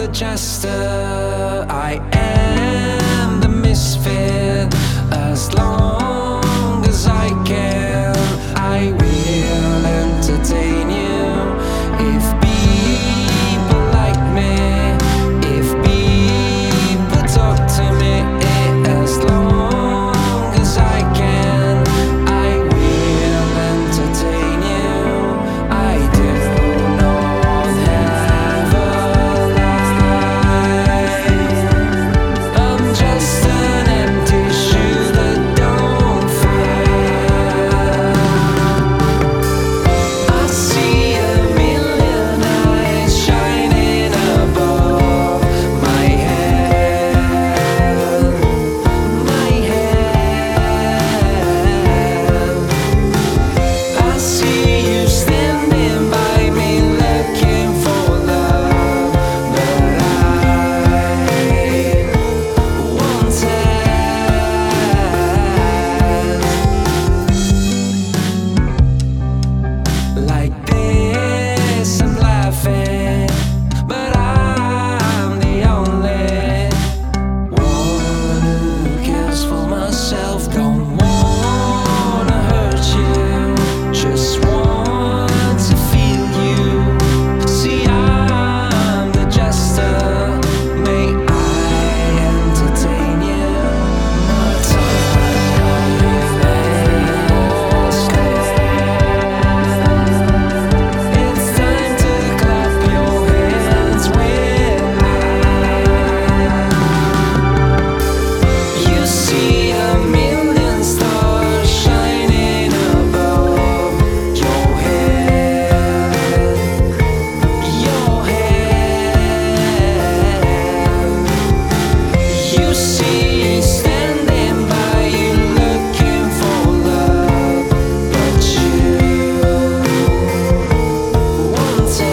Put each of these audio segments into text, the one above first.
the jester, I am the misfit. As long as I can, I will entertain you. If people like me, if people talk to me, as long as I can, I will entertain you. I do not have a life. I'm just an empty shoe that don't fit. I see a million eyes shining above my head, my head. I see you standing by me looking for love, but I want it. Like this, I'm laughing, but I'm the only one who cares for myself. Don't wanna hurt you, just want to feel you. See, I'm the jester, may I entertain you? Not time or stay. It's time to clap your hands with me. You see a million stars shining above your head, your head. You see standing by you looking for love, but you want us.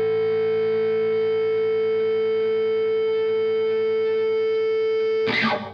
Meow.